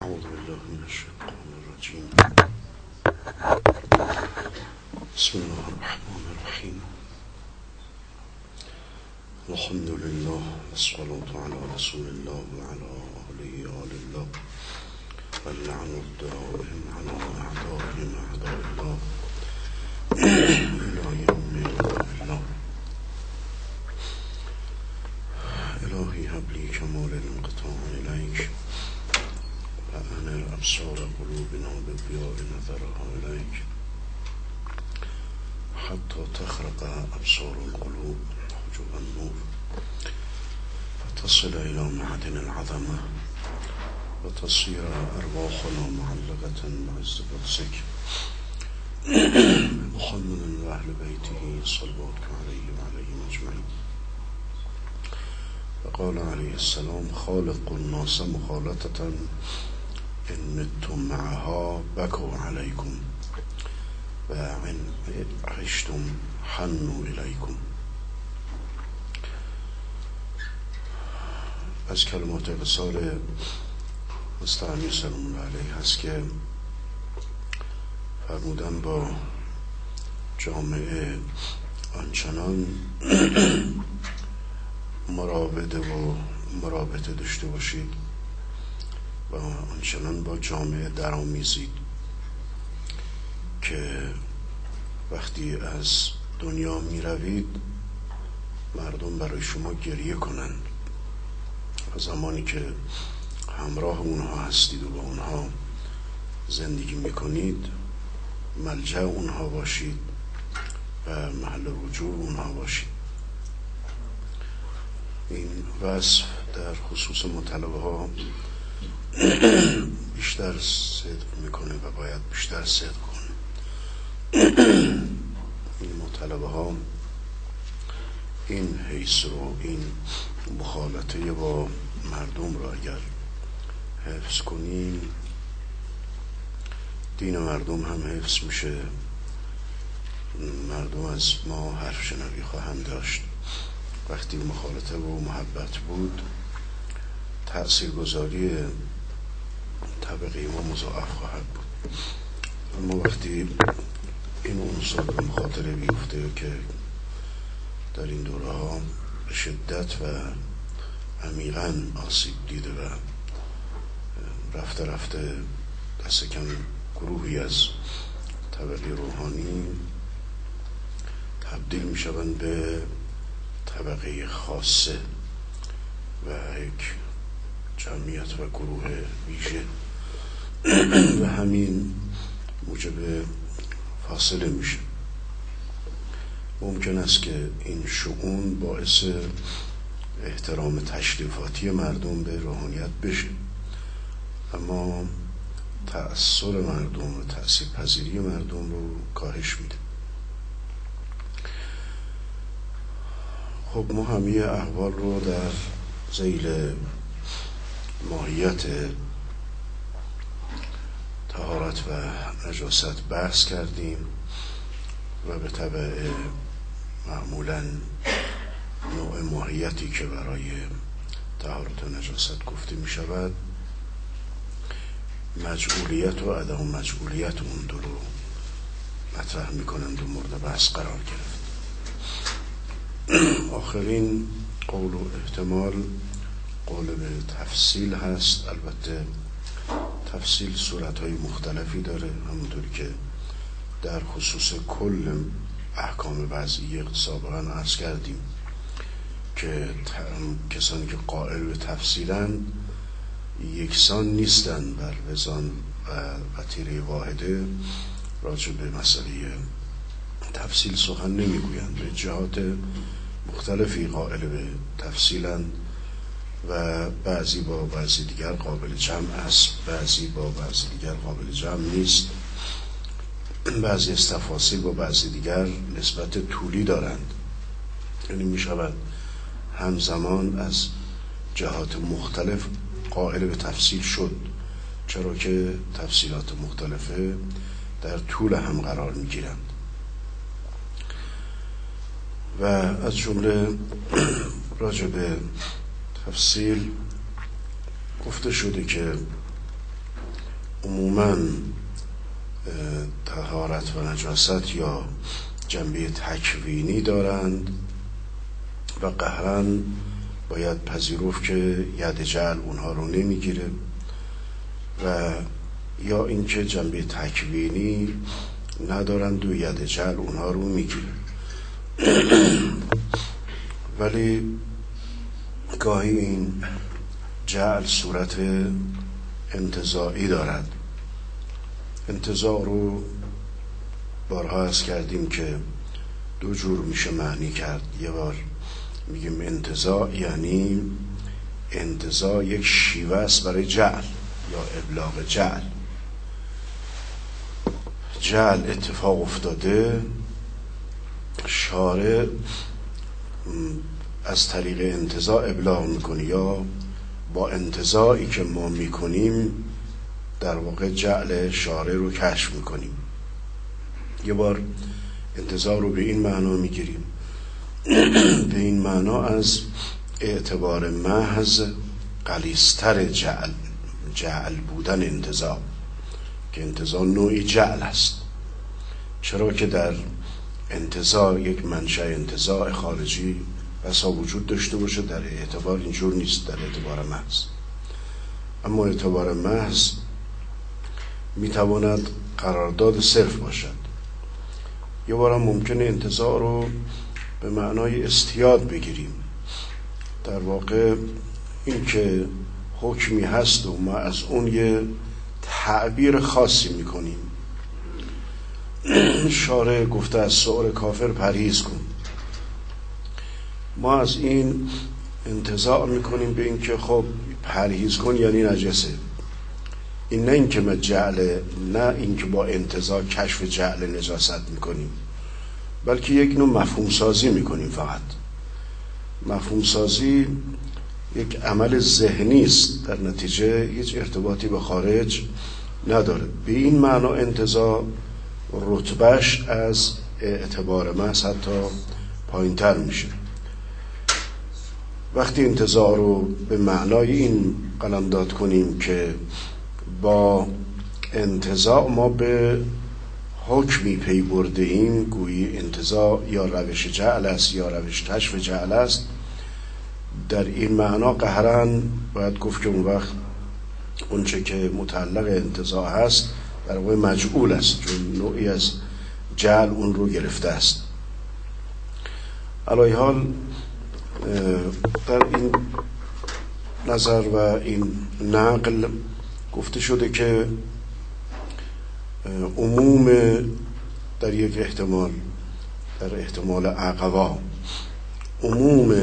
أعوذ بالله من الشيطان الرجيم. بسم الله الرحمن الرحيم. الحمد لله والصلاة على رسول الله وعلى آله آل الله واللعن الدائم على أعدائهم أعداء الله إلى يوم الله. إلهي هب لي كمال الانقطاع إليك وأنر أبصار قلوبنا بضياء نظرها إليك حتى تخرق أبصار القلوب حجب النور فتصل إلى معدن العظمة وتصير أرواحنا معلقة بعز قدسك محمد وأهل بيته صلواتك عليه وعليهم أجمعين. وقال عليه السلام: خالق الناس مخالطة إن متم معها بكوا عليكم وإن عشتم حنوا إليكم. از کلمات قصار مستعانی سلام الله علیه هست که فرمودن با جامعه آنچنان مراوده و مرابطه داشته باشید و آنچنان با جامعه درآمیزید که وقتی از دنیا می روید مردم برای شما گریه کنند و زمانی که همراه اونها هستید و با اونها زندگی می کنید ملجأ اونها باشید و محل رجوع اونها باشید. این وصف در خصوص مطلبه ها بیشتر صدق میکنه و باید بیشتر صدق کنه. این مطلبه ها این حیث رو، این مخالطه با مردم رو اگر حفظ کنیم دین مردم هم حفظ میشه، مردم از ما حرف شنوی خواهند داشت. وقتی مخالطه و محبت بود تأثیرگذاری طبقه ما مضاعف خواهد بود. اما وقتی این عنصر به مخاطره بیفته که در این دوره ها به شدت و عمیقاً آسیب دیده و رفته رفته دست کم گروهی از طبقه روحانی تبدیل می شوند به طبقه خاصه و یک جمعیت و گروه ویژه و همین موجب فاصله میشه. ممکن است که این شؤون باعث احترام تشریفاتی مردم به روحانیت بشه، اما تأثیر مردم و تأثیر پذیری مردم رو کاهش میده. خب ما همه احوال رو در ذیل ماهیت طهارت و نجاست بحث کردیم و به طبع معمولاً نوع ماهیتی که برای طهارت و نجاست گفته می شود مجعولیت و عدم مجعولیت اون دو رو مطرح می کنند و مورد بحث قرار گرفت. آخرین قول و احتمال قول به تفصیل هست. البته تفصیل صورتهای مختلفی داره، همونطوری که در خصوص کل احکام وضعی سابقا عرض کردیم که کسانی که قائل به تفصیلن یکسان نیستن بر وزان و وتیره واحده راجع به مسئله تفصیل سخن نمیگویند. به جهات مختلفی قائل به تفصیلن و بعضی با بعضی دیگر قابل جمع است، بعضی با بعضی دیگر قابل جمع نیست، بعضی از تفاصیل با بعضی دیگر نسبت طولی دارند. یعنی می شود همزمان از جهات مختلف قائل به تفصیل شد، چرا که تفصیلات مختلفه در طول هم قرار می گیرند. و از جمله راجع به تفصیل گفته شده که عموماً طهارت و نجاست یا جنبه تکوینی دارند و قهراً باید پذیرفت که ید جعل اونها رو نمیگیره و یا اینکه جنبه تکوینی ندارند و ید جعل اونها رو میگیره. ولی گاهی این جعل صورت انتزاعی دارد. انتزاع رو بارها عرض کردیم که دو جور میشه معنی کرد. یه بار میگیم انتزاع یعنی انتزاع یک شیوه است برای جعل یا ابلاغ جعل. جعل اتفاق افتاده، شارع از طریق انتزاع ابلاغ میکنه یا با انتزاعی که ما میکنیم در واقع جعل شارع رو کشف میکنیم. یه بار انتزاع رو به این معنا میگیریم، به این معنا از اعتبار محض غلیظتر جعل بودن انتزاع، که انتزاع نوعی جعل است. چرا که در انتزاع یک منشأ انتزاع خارجی بسا وجود داشته باشه، در اعتبار اینجور نیست، در اعتبار محض. اما اعتبار محض میتواند قرارداد صرف باشد. یه بار هم ممکنه انتزاع رو به معنای استیاد بگیریم، در واقع این که حکمی هست و ما از اون یه تعبیر خاصی میکنیم. شارع گفته از سؤر کافر پرهیز کن، ما از این انتزاع میکنیم به این که خب پرهیز کن یعنی نجسه. این نه این که ما جعل، نه این که با انتزاع کشف جعل نجاست میکنیم، بلکه یک نوع مفهوم سازی میکنیم. فقط مفهوم سازی یک عمل ذهنی است، در نتیجه هیچ ارتباطی به خارج نداره. به این معنا انتزاع رتبهش از اعتبار محض حتی پایین‌تر میشه. وقتی انتزاع رو به معنای این قلمداد کنیم که با انتزاع ما به حکمی پی برده ایم، گویی انتزاع یا روش جعل است یا روش کشف جعل است، در این معنا قهراً باید گفت که اون وقت اونچه که متعلق انتزاع هست در واقع مجعول است، چون نوعی از جعل اون رو گرفته است. علی حال در این نظر و این نقل گفته شده که عموم در یک احتمال، در احتمال عقبا، عموم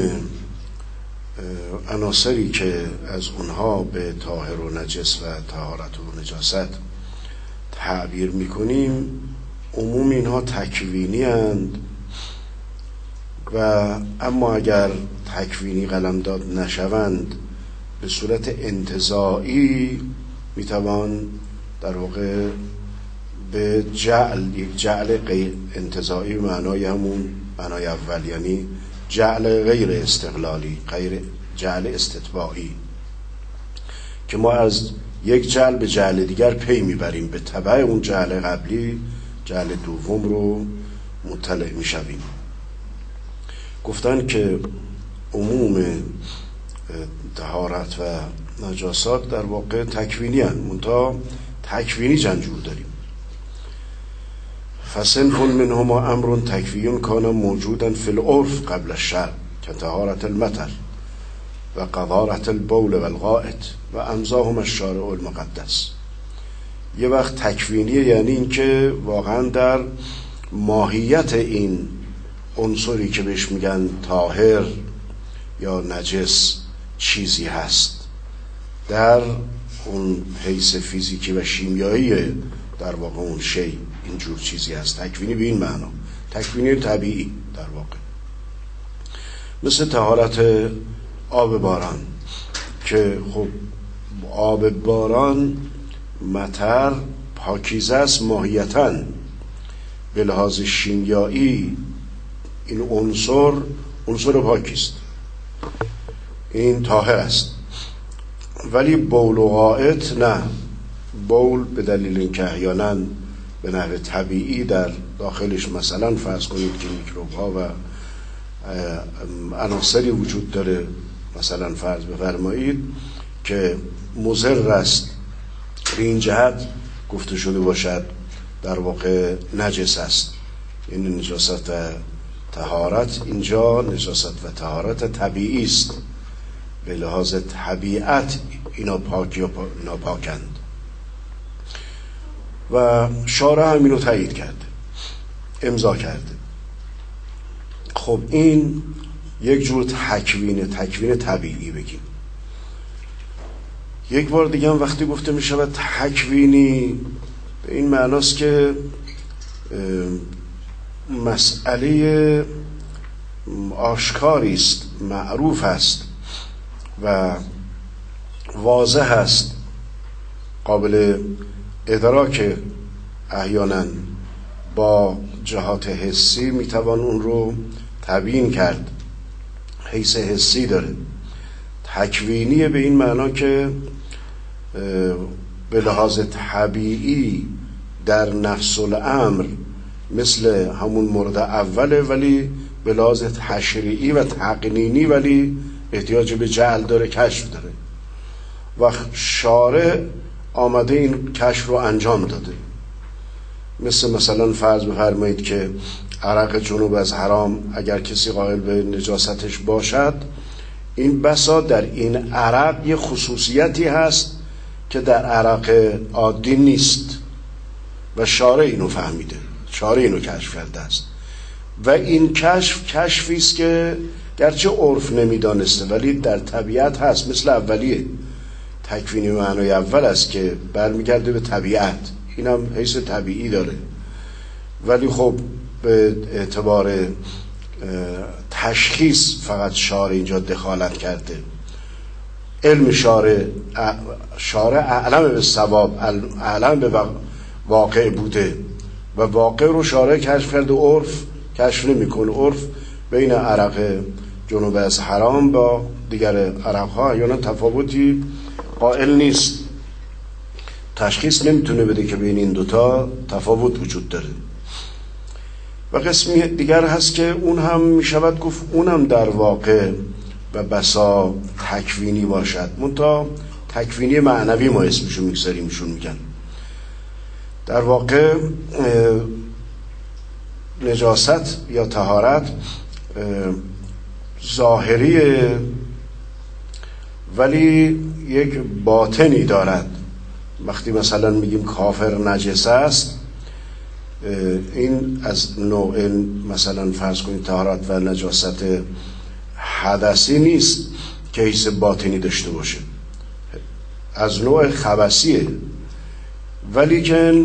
عناصری که از اونها به طاهر و نجس و طهارت و نجاست تعبیر میکنیم، عموم اینها تکوینی اند و اما اگر تکوینی قلمداد نشوند به صورت انتزاعی میتوان در واقع به جعل، یک جعل غیر انتزاعی معنای همون معنای اول، یعنی جعل غیر استقلالی، غیر جعل استتباعی، که ما از یک جعل به جعل دیگر پی میبریم، به تبع اون جعل قبلی جعل دوم رو مطلع میشویم. گفتن که عموم طهارت و نجاسات در واقع تکوینی هستند، منتها تکوینی جنجور داریم. فصنف منهما امر تکوین کان موجودا فی العرف قبل الشرع که طهارت المطر و قذارت البول و الغائط و امضاهم الشارع المقدس. یه وقت تکوینیه یعنی این که واقعا در ماهیت این عنصری که بهش میگن طاهر یا نجس چیزی هست، در اون حیث فیزیکی و شیمیایی در واقع اون شی اینجور چیزی هست. تکوینی به این معنا، تکوینی طبیعی در واقع، مثل طهارت آب باران که خب آب باران مطر پاکیزه است ماهیتاً، به لحاظ شیمیایی این عنصر پاکیست، این طاهر است. ولی بول و غائط نه، بول به دلیل اینکه احیانا به نحو طبیعی در داخلش مثلا فرض کنید که میکروب ها و عناصری وجود داره، مثلا فرض بفرمایید که مضر است، به این جهت گفته شده باشد در واقع نجس است. این نجاست و طهارت، اینجا نجاست و طهارت طبیعی است، به لحاظ طبیعت اینا پاک یا ناپاکند و شارع همینو تایید کرده، امضا کرده. خب این یک جور تکوین طبیعی بگیم. یک بار دیگه هم وقتی گفته می شود تکوینی، به این معناست که مسئله آشکاری است، معروف است و واضح است، قابل ادراک، احیانا با جهات حسی میتوان اون رو تبیین کرد، حیث حسی داره. تکوینی به این معنا که به لحاظ طبیعی در نفس الامر مثل همون مورد اوله، ولی به لحاظ تشریعی و تقنینی ولی احتیاج به جعل داره، کشف داره و شارع آمده این کشف رو انجام داده. مثلا فرض بفرمایید که عرق جنوب از حرام اگر کسی قائل به نجاستش باشد، این بسا در این عرق یه خصوصیتی هست که در عرق عادی نیست و شارع اینو فهمیده، شارع اینو کشف کرده است و این کشفی است که گرچه عرف نمیدانسته ولی در طبیعت هست. مثل اولیه، تکوینی معنای اول است که برمیگرده به طبیعت، اینم حیث طبیعی داره، ولی خب به اعتبار تشخیص فقط شارع اینجا دخالت کرده. علم شارع اعلم به ثواب، اعلم به واقع بوده و واقع رو شارع کشف کرده، عرف کشف نمی‌کنه. عرف بین عرق جنوب از حرام با دیگر عرق‌ها احیانا تفاوتی قائل نیست، تشخیص نمیتونه بده که بین این دوتا تفاوت وجود داره. و قسمی دیگر هست که اون هم میشود گفت اونم در واقع و بسا تکوینی باشد، منتها تکوینی معنوی ما اسمشون میگذاریم، ایشون میگن در واقع نجاست یا طهارت ظاهریه ولی یک باطنی دارد. وقتی مثلا میگیم کافر نجس است، این از نوع مثلا فرض کنید طهارت و نجاست حدثی نیست که حیث باطنی داشته باشه، از نوع خبثیه، ولی که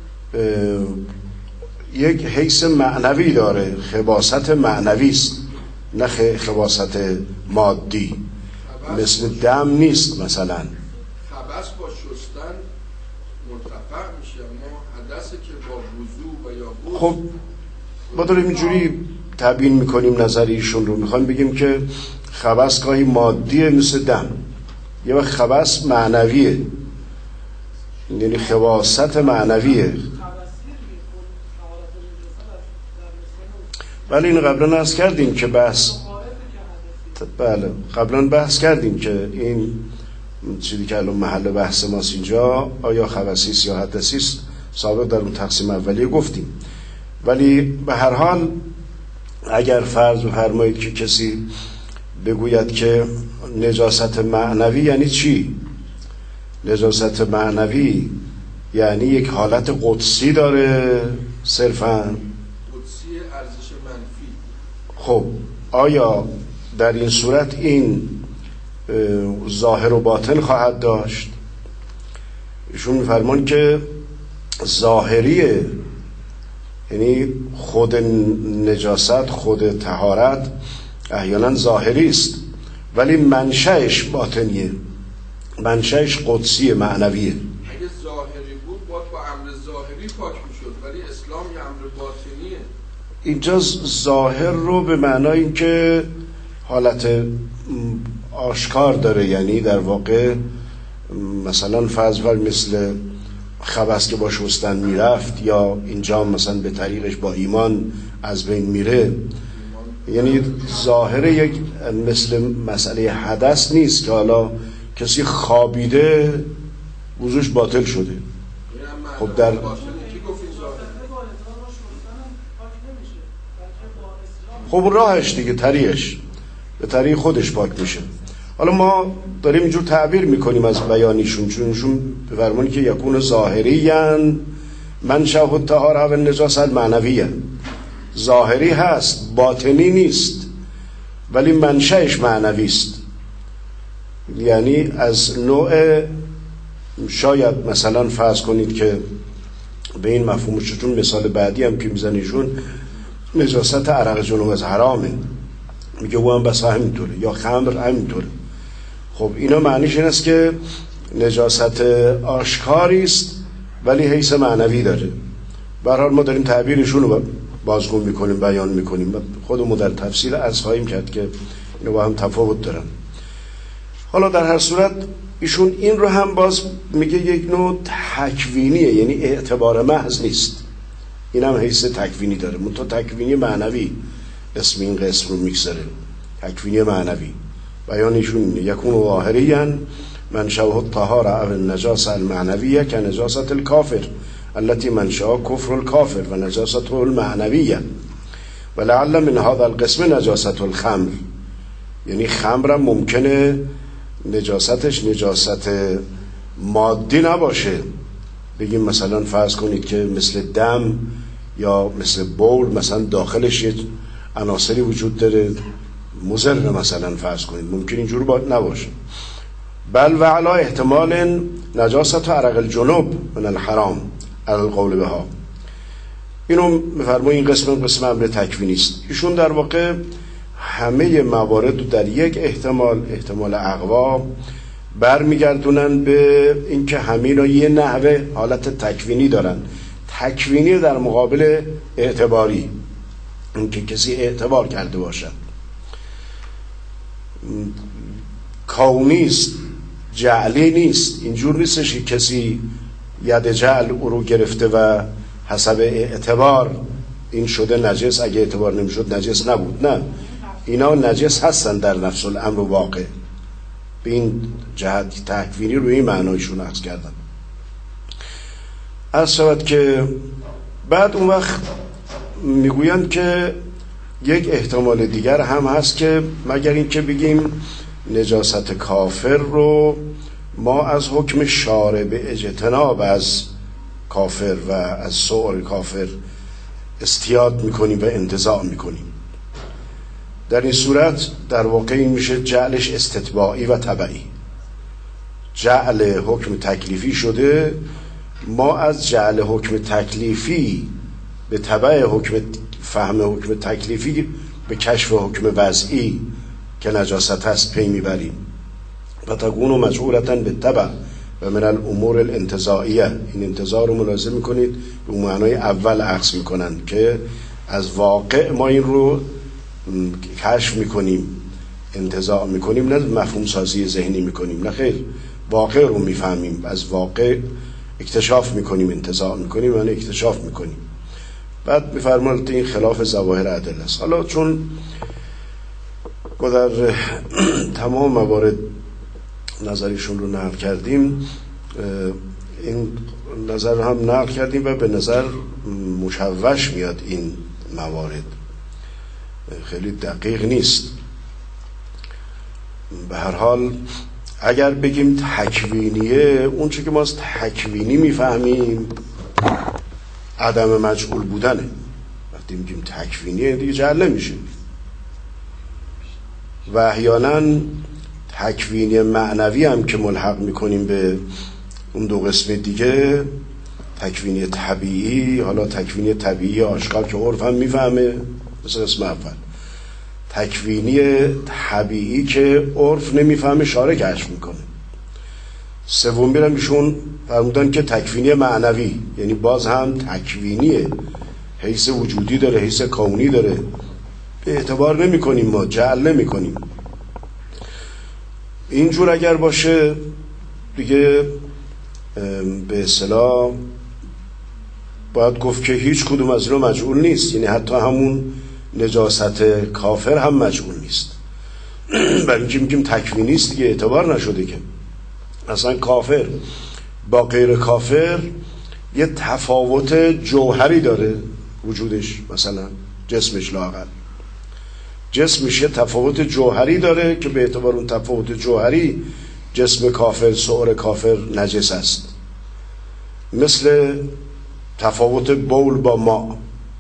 یک حیث معنوی داره، خباثت معنوی است نه خباثت مادی، مثل دم نیست. مثلا خبث با شستن مرتفع میشه، اما حدثی که با وضو و یا غسل. خب ما داریم اینجوری تبیین میکنیم نظر ایشون رو، میخوایم بگیم که خبث گاهی مادیه مثل دم، یه وقت خبث معنویه، یعنی خباثت معنویه. ولی این قبلا عرض کردیم که قبلا بحث کردیم که این چیزی که الان محل بحث ماست اینجا، آیا خبثی است یا حدثی است، سابق در اون تقسیم اولیه گفتیم. ولی به هر حال اگر فرض بفرمایید که کسی بگوید که نجاست معنوی یعنی چی؟ نجاست معنوی یعنی یک حالت قدسی داره صرفاً، قدسی ارزش منفی. خب آیا در این صورت این ظاهر و باطن خواهد داشت؟ ایشون می‌فرمان که ظاهریه، یعنی خود نجاست، خود طهارت احیانا ظاهری است ولی منشأش باطنیه، منشأش قدسی معنویه. اگه ظاهری بود باید با امر ظاهری پاک میشد، ولی اسلام یه امر باطنیه. اینجا ظاهر رو به معنای اینکه حالت آشکار داره، یعنی در واقع مثلا فرض مثل خبث که با شستن میرفت یا اینجا مثلا به طریقش با ایمان از بین میره، یعنی ظاهر یک مثل مسئله حدث نیست که حالا کسی خوابیده وضوش باطل شده. خب در خب راهش دیگه طریقش به طریق خودش پاک میشه. حالا ما داریم اینجور تعبیر میکنیم از بیانیشون، چونشون بفرمونی که یکون ظاهریان منشأ الطهارة و النجاسة المعنویه، ظاهری هست باطنی نیست ولی منشأش معنوی است. یعنی از نوع شاید مثلا فرض کنید که به این مفهومش، چون مثال بعدی هم که میزنیشون نجاست عرق جنوب از حرامه، میگه او هم بس همینطوره، یا خمر همینطوره. خب اینا معنیش این است که نجاست آشکاری است ولی حیث معنوی داره. به هر حال ما داریم تعبیرشون رو بازگو میکنیم، بیان میکنیم، خودمون در تفسیر عرض خواهیم کرد که اینا با هم تفاوت دارن. حالا در هر صورت ایشون این رو هم باز میگه یک نوع تکوینیه، یعنی اعتبار محض نیست، این هم حیث تکوینی داره، منتها تکوینی معنوی اسم این قسم رو میگذاره، تکوینی معنوی. بیانشون اینه یکون ظاهریاً منشأ الطهارة او النجاسة المعنویه که نجاست الکافر التي منشأ کفر الکافر و نجاسته المعنویه و لعل من هذا القسم نجاست الخمر، یعنی خمر هم ممکنه نجاستش نجاست مادی نباشه، بگیم مثلا فرض کنید که مثل دم یا مثل بول مثلا داخلش یه عناصری وجود داره مضر، مثلا فرض کنید ممکن اینجور باید نباشه. بل و علا احتمال نجاست عرق الجنوب من الحرام علی القول بها. اینو میفرمایید این قسم امر تکوینی است. ایشون در واقع همه موارد در یک احتمال اقوا برمیگردونن به اینکه همینا یه نحوه حالت تکوینی دارن، تکوینی در مقابل اعتباری، اینکه کسی اعتبار کرده باشد، کونی است، جعلی نیست. اینجور نیستش که کسی ید جعل او رو گرفته و حسب اعتبار این شده نجس، اگه اعتبار نمیشد نجس نبود. نه، اینا نجس هستن در نفس الامر واقع. به این جهت تکوینی رو این معنایشون عرض کردم. عرض شود که بعد اون وقت میگویند که یک احتمال دیگر هم هست که مگر این که بگیم نجاست کافر رو ما از حکم شارع به اجتناب از کافر و از سؤال کافر استیاد میکنیم و انتزاع میکنیم. در این صورت در واقع این میشه جعلش استتباعی و تبعی. جعل حکم تکلیفی شده، ما از جعل حکم تکلیفی به تبع حکم فهم حکم تکلیفی به کشف حکم وضعی که نجاست هست پی میبریم. و تکون مجعولتا به تبع و من الامور الانتزاعیه. این انتزاع رو ملاحظه میکنید به معنای اول عکس میکنن که از واقع ما این رو کشف میکنیم، انتزاع میکنیم، نه مفهوم سازی ذهنی میکنیم، نه خیر، واقع رو میفهمیم، از واقع اکتشاف میکنیم، انتزاع میکنیم یعنی اکتشاف میکنیم. بعد میفرمایند این خلاف ظواهر ادله است. حالا چون ما در تمام موارد نظریشون رو نقل کردیم، این نظر هم نقل کردیم و به نظر مشوش میاد این موارد، خیلی دقیق نیست. به هر حال اگر بگیم تکوینیه، اون چی که ما از تکوینی میفهمیم عدم مجعول بودنه. وقتی میگیم تکوینیه دیگه جعل نمیشه. و احیانا تکوینی معنوی هم که ملحق میکنیم به اون دو قسم دیگه، تکوینی طبیعی، حالا تکوینی طبیعی آشکار که عرف هم میفهمه مثل قسم اول، تکوینی طبیعی که عرف نمیفهمه شارع کشف میکنه. سوم بیرم ایشون فرمودن که تکوینی معنوی، یعنی باز هم تکوینیه، حیث وجودی داره، حیث کونی داره، به اعتبار نمی کنیم، ما جعل نمی کنیم. اینجور اگر باشه دیگه به اصطلاح باید گفت که هیچ کدوم از اینا مجعول نیست، یعنی حتی همون نجاست کافر هم مجعول نیست. برای اینکه میگیم تکوینی است دیگه، اعتبار نشده که اصلا کافر با غیر کافر یه تفاوت جوهری داره وجودش، مثلا جسمش لااقل جسمش یه تفاوت جوهری داره که به اعتبار اون تفاوت جوهری جسم کافر سعر کافر نجس است، مثل تفاوت بول با ما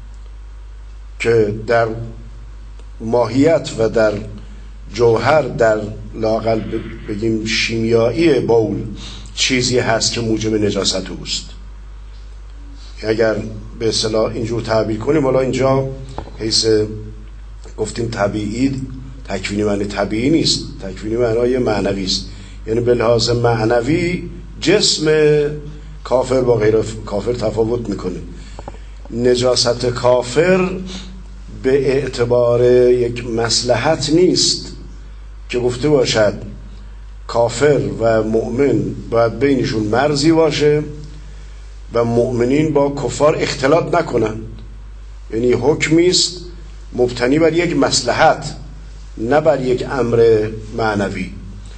که در ماهیت و در جوهر در لااقل بگیم شیمیایی بول چیزی هست که موجب نجاست اوست. اگر به اصطلاح اینجور تعبیر کنیم، حالا اینجا حیث گفتیم طبیعی، تکوینی معنی طبیعی نیست، تکوینی معنی معنوی است، یعنی به لحاظ معنوی جسم کافر با غیر کافر تفاوت میکنه. نجاست کافر به اعتبار یک مصلحت نیست که گفته باشد کافر و مؤمن باید بینشون مرزی باشه و مؤمنین با کفار اختلاط نکنند، یعنی حکمی است مبتنی بر یک مصلحت نه بر یک امر معنوی.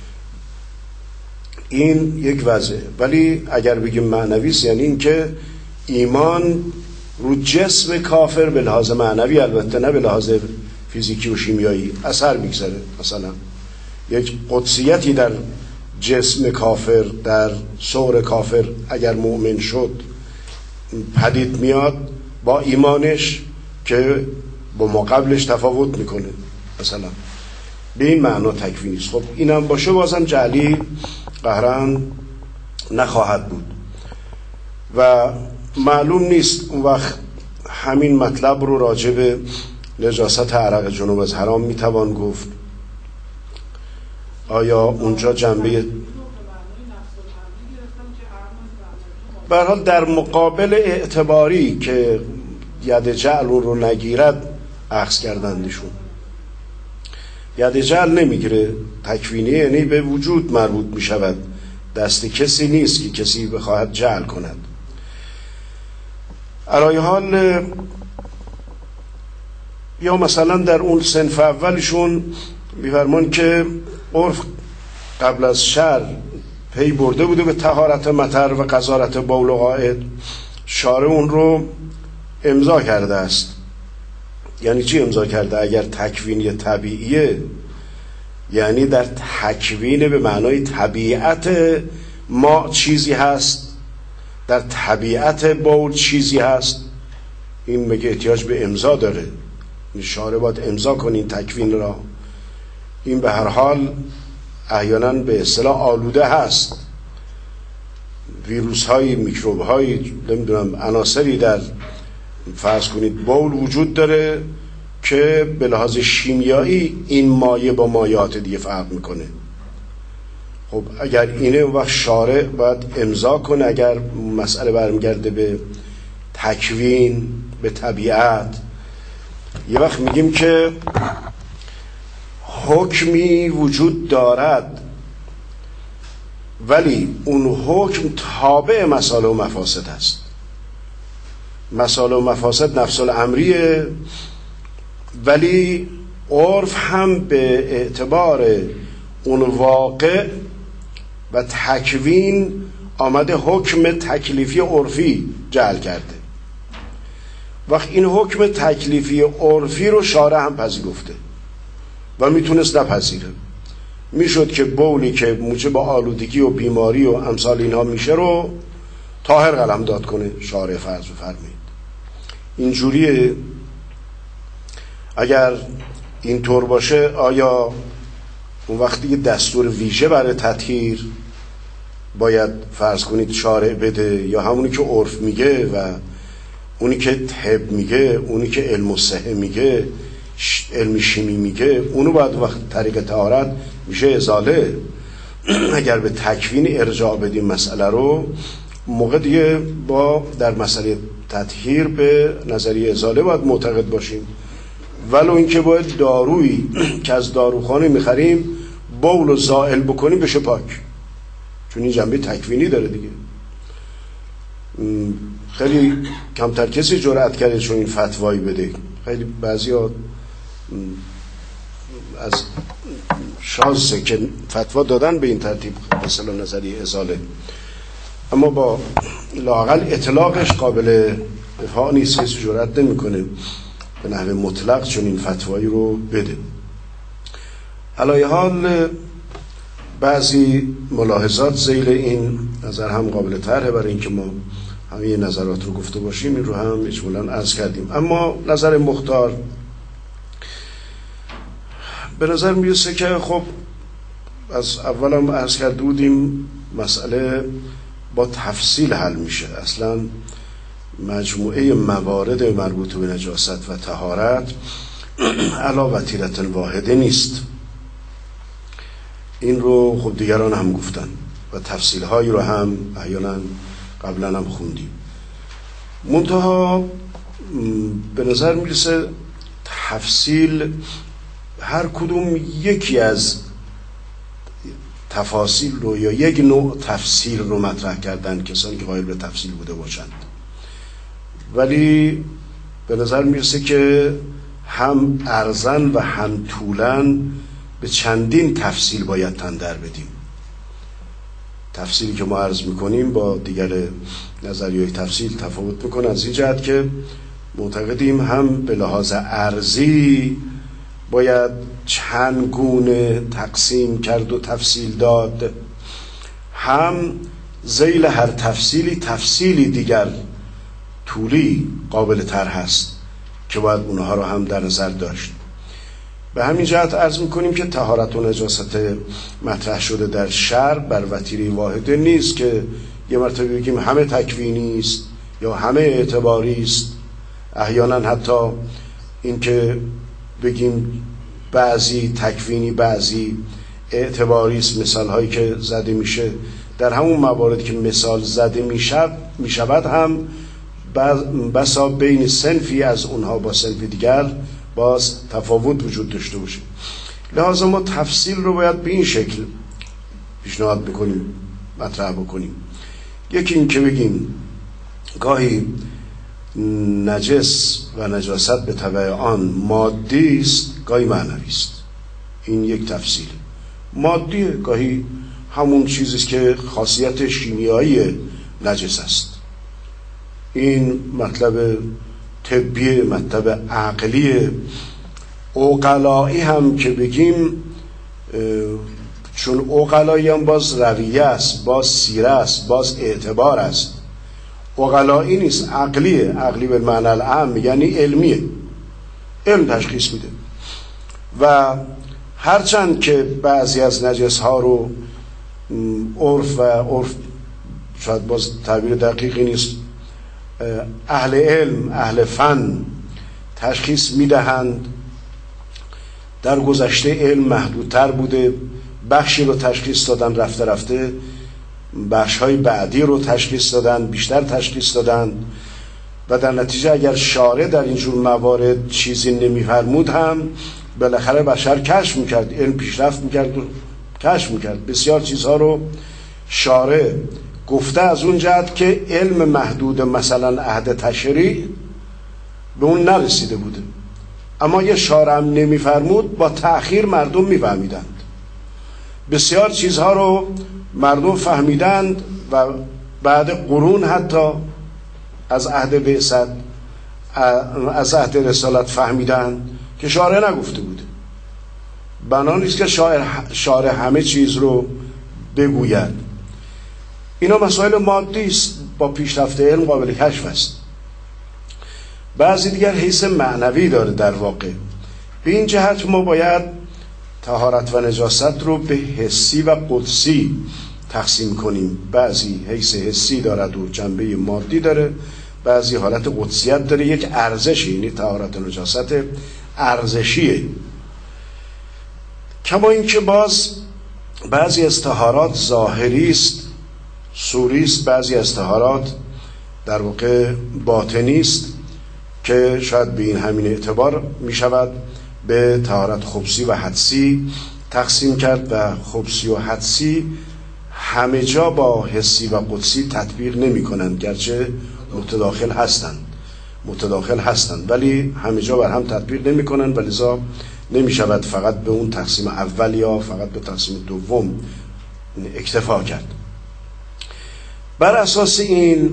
این یک وضعه. ولی اگر بگیم معنوی است یعنی این که ایمان رو جسم کافر به لحاظ معنوی، البته نه به لحاظ فیزیکی و شیمیایی، اثر میگذاره. مثلا یک قدسیتی در جسم کافر، در سعر کافر اگر مؤمن شد پدید میاد با ایمانش که با ما قبلش تفاوت میکنه، مثلا به این معنا تکوینی است. خب اینم باشه بازم جعلی قهرن نخواهد بود و معلوم نیست اون وقت همین مطلب رو راجع به نجاست عرق جنوب از حرام میتوان گفت. آیا اونجا جنبه به هر حال در مقابل اعتباری که ید جعل رو نگیرد اخذ کردندشون. ید جعل نمیگیره، تکوینی یعنی به وجود مربوط میشود، دست کسی نیست که کسی بخواهد جعل کند. علای حال یا مثلا در اون صنف اولشون می‌فرمان که عرف قبل از شرع پی برده بوده به طهارت مطر و قذارت بول و غائط، شارع اون رو امضا کرده است. یعنی چی امضا کرده؟ اگر تکوینی طبیعیه یعنی در تکوین به معنای طبیعت ما چیزی هست، در طبیعت بول چیزی هست، این میگه احتیاج به امضا داره، این شارع باید امضا کنین تکوین را. این به هر حال احیانا به اصطلاح آلوده هست، ویروس های، میکروب های، نمیدونم عناصری در فرض کنید بول وجود داره که به لحاظ شیمیایی این مایع با مایعات دیگه فرق میکنه. خب اگر اینه اون وقت شارع باید امضا کنه. اگر مسئله برمیگرده به تکوین، به طبیعت، یه وقت میگیم که حکمی وجود دارد ولی اون حکم تابع مصالح و مفاسد است. مصالح و مفاسد نفس الامریه، ولی عرف هم به اعتبار اون واقع و تکوین آمده حکم تکلیفی عرفی جعل کرده. وقت این حکم تکلیفی عرفی رو شارع هم پذیرفته و میتونست نپذیره. میشد که بولی که موجب آلودگی و بیماری و امثال اینها میشه رو طاهر قلمداد کنه شارع فرض بفرمایید. اینجوریه. اگر اینطور باشه آیا اون وقتی دستور ویژه برای تطهیر باید فرض کنید شارع بده، یا همونی که عرف میگه و اونی که طب میگه، اونی که علم الصحه میگه، علم شیمی میگه، اونو باید وقت طریق طهارت میشه ازاله. اگر به تکوین ارجاع بدیم مسئله رو، موقع دیگه با در مسئله تطهیر به نظریه ازاله باید معتقد باشیم، ولو اینکه باید دارویی که از داروخانه میخریم بول و زائل بکنیم بشه پاک، چون این جنبه تکوینی داره دیگه. خیلی کمتر کسی جرأت کرده چون این فتوایی بده. خیلی بعضیا از شانسه که فتوا دادن به این ترتیب مثلا نظری ازاله، اما با لااقل اطلاقش قابل دفاع نیست، کسی جرأت نمیکنه به نحو مطلق چون این فتوایی رو بده. علی حال بعضی ملاحظات ذیل این نظر هم قابل طرحه برای اینکه ما همه نظرات رو گفته باشیم، این رو هم اجمالاً عرض کردیم. اما نظر مختار به نظر میرسه که خب از اول هم عرض کرده بودیم مسئله با تفصیل حل میشه. اصلا مجموعه موارد مربوط به نجاست و طهارت علی وتیرة واحده نیست. این رو خب دیگران هم گفتن و تفصیل هایی رو هم احیانا قبلا هم خوندیم. منتها به نظر میرسه تفصیل هر کدوم یکی از تفاصیل رو یا یک نوع تفسیر رو مطرح کردن کسانی که قائل به تفصیل بوده باشند، ولی به نظر میرسه که هم عرضاً و هم طولاً به چندین تفصیل باید تن در بدیم. تفصیلی که ما عرض میکنیم با دیگر نظریه‌های تفصیل تفاوت میکنه از این جهت که معتقدیم هم به لحاظ ارضی باید چند گونه تقسیم کرد و تفصیل داد، هم ذیل هر تفصیلی دیگر طولی قابل طرح هست که باید اونها رو هم در نظر داشت. به همین جهت عرض میکنیم که طهارت و نجاست مطرح شده در شرع بر وتیره واحده نیست که یه مرتبه بگیم همه تکوینی است یا همه اعتباری است. احیانا حتی این که بگیم بعضی تکوینی بعضی اعتباری است، مثال هایی که زده میشه در همون مواردی که مثال زده میشود هم بسا بین صنفی از اونها با صنف دیگر باز تفاوت وجود داشته باشه. لذا ما تفصیل رو باید به این شکل پیشنهاد بکنیم، مطرح بکنیم. یکی این که بگیم گاهی نجس و نجاست به تبع آن مادی است، گاهی معنوی است. این یک تفصیل. مادی گاهی همون چیزی است که خاصیت شیمیایی نجس است. این مطلب طبی، مطلب عقلی. عقلایی هم که بگیم، چون عقلایی هم باز رویه است، باز سیره است، باز اعتبار است. عقلایی نیست، عقلیه. عقلی به معنی العام یعنی علمیه، علم تشخیص میده. و هرچند که بعضی از نجس ها رو عرف شاید باز تعبیر دقیقی نیست، اهل علم، اهل فن تشخیص میدهند، در گذشته علم محدودتر بوده، بخشی رو تشخیص دادن، رفته رفته بخش‌های بعدی رو تشخیص دادن، بیشتر تشخیص دادن و در نتیجه اگر شارع در اینجور موارد چیزی نمی‌فرمود هم بالاخره بشر کشف می‌کرد، علم پیشرفت می‌کرد و کشف می‌کرد. بسیار چیزها رو شارع گفته از اون جهت که علم محدود مثلا عهد تشریع به اون نرسیده بوده، اما یه شارع هم نمی‌فرمود با تأخیر مردم می‌فهمیدند. بسیار چیزها رو مردم فهمیدند و بعد قرون حتی از عهد بعثت، از عهد رسالت فهمیدند که شارع نگفته بوده. بنا نیست که شارع همه چیز رو بگوید. اینا مسائل مادی است، با پیشرفت علم قابل کشف است. بعضی دیگر حیث معنوی داره. در واقع به این جهت ما باید طهارت و نجاست رو به حسی و قدسی تقسیم کنیم. بعضی حیث حسی دارد و جنبه مادی داره، بعضی حالت قدسیت داره، یک ارزش، یعنی طهارت و نجاست ارزشیه. کما اینکه باز بعضی از طهارات ظاهری است، صوری است، بعضی از طهارات در واقع باطنی است که شاید به این همین اعتبار می شود به طهارت خبثی و حدسی تقسیم کرد و خبثی و حدسی همه جا با حسی و قدسی تطبیق نمی کنند، گرچه متداخل هستند ولی همه جا بر هم تطبیق نمی کنند، ولذا نمی شود فقط به اون تقسیم اول یا فقط به تقسیم دوم اکتفا کرد. بر اساس این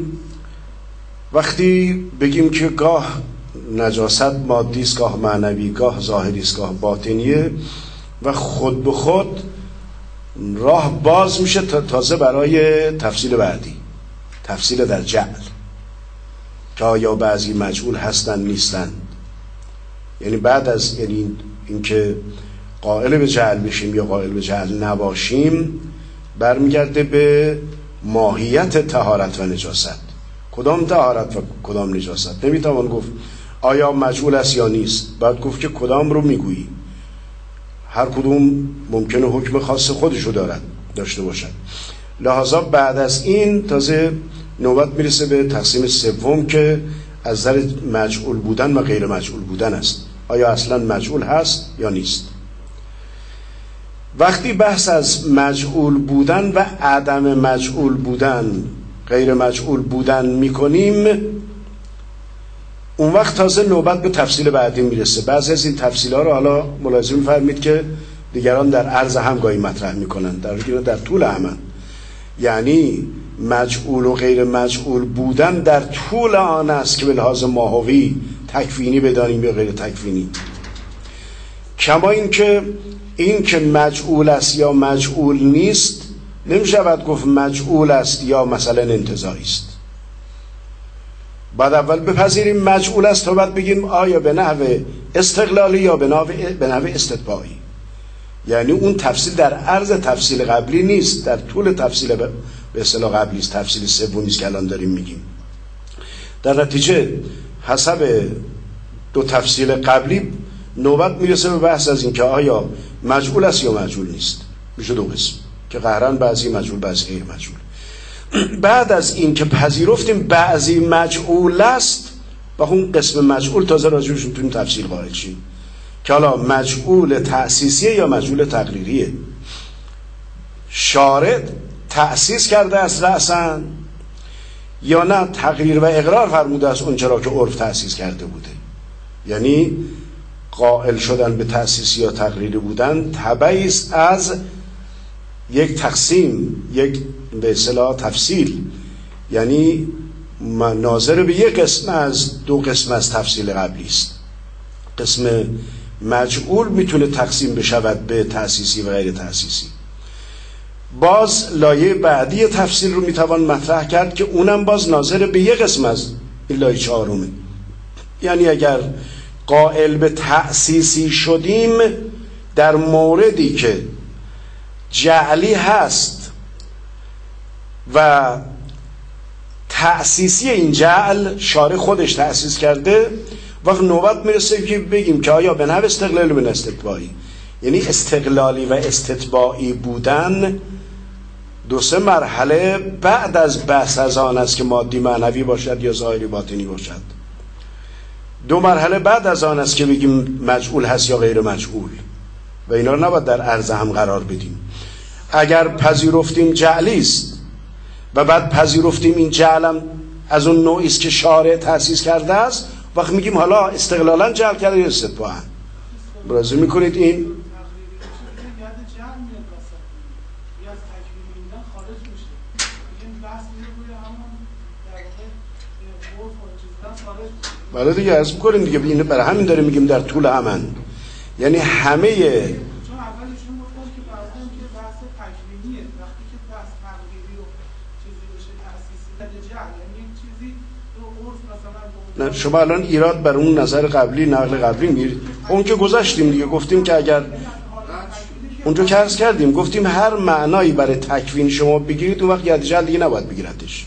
وقتی بگیم که گاه نجاست مادی است، گاه معنوی، گاه ظاهری است، گاه باطنیه و خود به خود راه باز میشه تازه برای تفصیل بعدی، تفصیل در جعل، که آیا بعضی مجعول هستن نیستن. یعنی بعد از اینکه قائل به جعل بشیم یا قائل به جعل نباشیم، برمیگرده به ماهیت طهارت و نجاست. کدام طهارت و کدام نجاست؟ نمیتوان گفت آیا مجعول است یا نیست، باید گفت که کدام رو میگویی. هر کدوم ممکنه حکم خاص خودشو داشته باشد. لحاظا بعد از این تازه نوبت میرسه به تقسیم سوم که از نظر مجعول بودن و غیر مجعول بودن است. آیا اصلا مجعول هست یا نیست؟ وقتی بحث از مجعول بودن و عدم مجعول بودن، غیر مجعول بودن میکنیم، اون وقت تازه نوبت به تفصیل بعدی میرسه. بعضی از این تفصیل ها رو حالا ملاحظه میفرمید که دیگران در عرض هم گاهی مطرح میکنن، در طول همن. یعنی مجعول و غیر مجعول بودن در طول آن است که به لحاظ ماهوی تکوینی بدانیم یا غیر تکوینی. کما این که مجعول است یا مجعول نیست، نمیشود گفت مجعول است یا مثلا انتزاعی است. بعد اول بپذیریم مجعول است تا بعد بگیم آیا به نحو استقلالی یا به نحو استتباعی. یعنی اون تفصیل در عرض تفصیل قبلی نیست، در طول تفصیل به اصطلاح قبلی است، تفصیل سومی است که الان داریم میگیم. در نتیجه حسب دو تفصیل قبلی نوبت میرسه به بحث از این که آیا مجعول است یا مجعول نیست. میشه دو قسم که قهرن بعضی مجعول بعضی غیر مجعول. بعد از این که پذیرفتیم بعضی مجعول است، و اون قسم مجعول تازه راجعش میتونیم تفصیل قائل شیم که حالا مجعول تأسیسیه یا مجعول تقریریه. شارع تأسیس کرده است رأساً یا نه تقریر و اقرار فرموده است اون چرا که عرف تأسیس کرده بوده. یعنی قائل شدن به تأسیسی یا تقریری بودن تبعی است از یک تقسیم، یک به اصطلاح تفصیل، یعنی ناظر به یک قسم از دو قسم از تفصیل قبلی است. قسم مجعول میتونه تقسیم بشود به تأسیسی و غیر تأسیسی. باز لایه بعدی تفصیل رو میتوان مطرح کرد که اونم باز ناظر به یک قسم از این لایه چهارمه. یعنی اگر قائل به تأسیسی شدیم در موردی که جعلی هست و تأسیسی این جعل شارع خودش تأسیس کرده، وقت نوبت میرسه که بگیم که آیا به نحو استقلالی و استتباعی. یعنی استقلالی و استتباعی بودن دو سه مرحله بعد از بحث از آن است که مادی معنوی باشد یا ظاهری باطنی باشد. دو مرحله بعد از آن است که بگیم مجعول هست یا غیر مجعول، و اینا رو نباید در عرض هم قرار بدیم. اگر پذیرفتیم جعلی است و بعد پذیرفتیم این جعلم از اون نوعی است که شارع تأسیس کرده است، وقت میگیم حالا استقلالا جعل کرده یا استتباعا. برازه میکنید این بله دیگه عرض میکنیم دیگه، اینو برای همین داریم میگیم در طول همن. یعنی همه شما الان ایراد بر اون نظر قبلی، نقل قبلی میگیرید. اون که گذاشتیم دیگه، گفتیم که اگر اونجا که عرض کردیم گفتیم هر معنایی برای تکوین شما بگیرید اون وقت ید جعل دیگه نباید بگیردش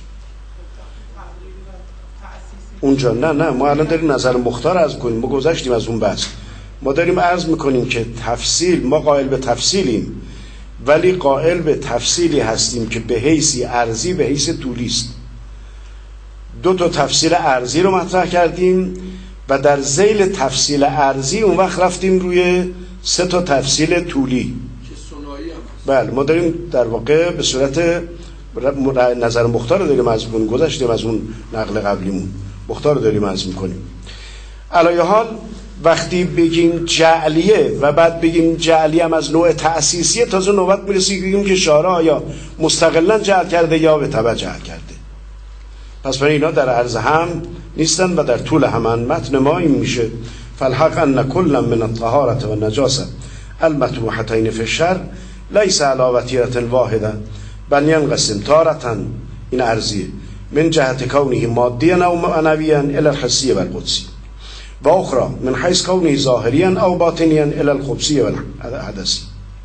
اونجا. نه ما الان داریم نظر مختار عرض کنیم، ما گذاشتیم از اون بحث. ما داریم عرض میکنیم که تفصیل، ما قائل به تفصیلیم ولی قائل به تفصیلی هستیم که به حیثی ارضی به حیث طولی است. دو تا تفصیل ارضی رو مطرح کردیم و در ذیل تفصیل ارضی اون وقت رفتیم روی سه تا تفصیل طولی که ثنایی هم بله ما داریم در واقع به صورت نظر مختار داریم از اون گذشتیم از اون نقل قبلیمون مختار داریم از میکنیم. علی حال وقتی بگیم جعلیه و بعد بگیم جعلیه هم از نوع تأسیسیه، تازه نوبت میرسه بگیم که شارع آیا مستقلا جعل کرده یا به تبع جعل کرده. پس برای اینا در عرض هم نیستن و در طول همان متن ما این میشه فالحق ان کل من الطهارة و النجاسة المطروحتین فی الشرع لیس علی وتیرة واحده بل ینقسم تارة، این عرضیه، من جهت کونه مادیا او معنویا الی الحسی و القدسی و اخرى من حیث کونه ظاهریا او باطنیا الی الخبثی و الحدثی.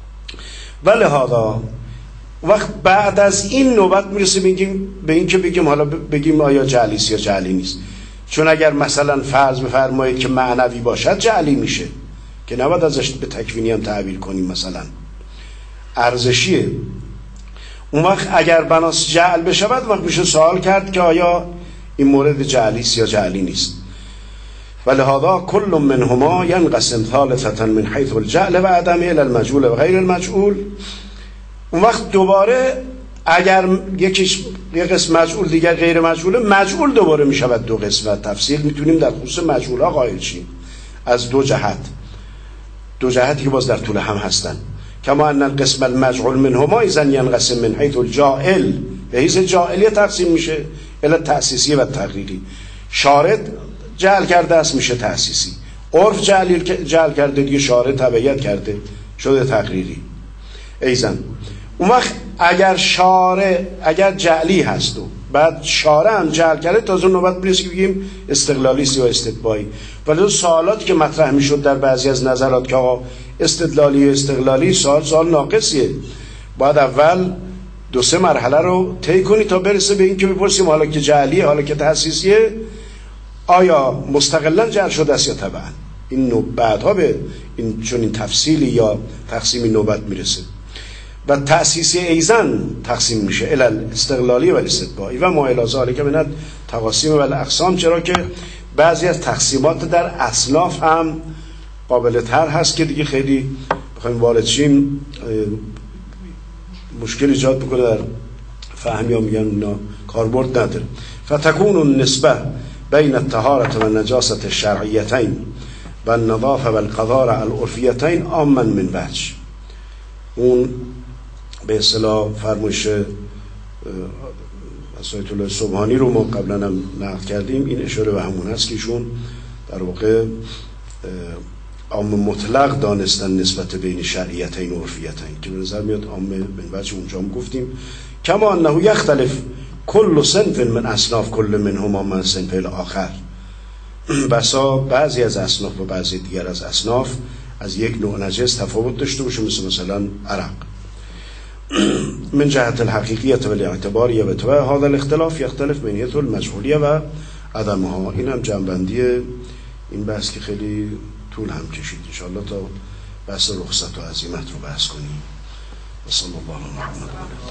و لهذا وقت بعد از این نوبت میرسه به این که بگیم حالا بگیم آیا جعلی است یا جعلی نیست. چون اگر مثلا فرض بفرمایید که معنوی باشد جعلی میشه که نباید ازش به تکوینی هم تعبیر کنیم، مثلا ارزشیه. اون وقت اگر بناس جعل بشود وقت میشه سوال کرد که آیا این مورد جعلی است یا جعلی نیست. ولهذا کل منهما ینقسم ثالثة من حیث الجعل و عدم الی المجهول و غیر المجهول. اون وقت دوباره اگر یک قسم مجهول دیگر غیر مجهوله، مجهول دوباره میشود دو قسم. تفصیل میتونیم در خصوص مجهول ها قائل شیم از دو جهتی که باز در طول هم هستن. کما ان القسم المجهول منهما اذا ينقسم من حيث الجاهل، به حیث جاهلیه تقسیم میشه الی تأسیسی و تقریری. شارد جعل کرده است میشه تأسیسی، عرف جعل کرده دیگه شارع تبعیت کرده شده تقریری. ایزن اون وقت اگر جعلی هست و بعد شارع هم جعل کرده، تازه نوبت میرسه که بگیم استقلالی یا استتباعی. ولی سوالاتی که مطرح میشد در بعضی از نظرات که آقا استدلالی و استقلالی سوال ناقصیه، باید اول 2-3 مرحله رو طی کنی تا برسه به این که بپرسیم حالا که جعلیه حالا که تأسیسیه آیا مستقلا جعل شده است یا تبعا. این بعدها به این چون این تفصیلی یا تقسیمی نوبت میرسه و تأسیسی ایزن تقسیم میشه الی استقلالی و استتباعی و ما الی ذلک من تقاسیم و الاقسام، چرا که بعضی از تقسیمات در اصناف هم قابل تر هست که دیگه خیلی بخوایم وارد شیم مشکل ایجاد بکنه در فهم یا میگن اینا کاربرد نداره. فتكون النسبه بین الطهارة و النجاسة الشرعیتین و النظافه و القذاره العرفیتین عاما من وجه. اون به اصطلاح فرمایش آیت الله سبحانی رو ما قبلا هم نقل کردیم، این اشاره به همون هست که ایشون در واقع عام مطلق دانستن نسبت بین شرعیتین و عرفیتین که به نظر میاد عام من وجه اونجا هم گفتیم. کما انه یختلف کل صنف من اصناف کل منهما من صنف الاخر. بسا بعضی از اصناف و بعضی دیگر از اصناف از یک نوع نجس تفاوت داشته باشه، مثلا عرق. من جهت الحقیقیت و الاعتباریه و تو هذا الاختلاف یختلف بینیت المجهولیه و عدمها. این هم جنبندی این بحث که خیلی طول هم کشید. انشاءالله تا بحث رخصت و عزیمت رو بحث کنیم. و صلی الله علیه و محمد.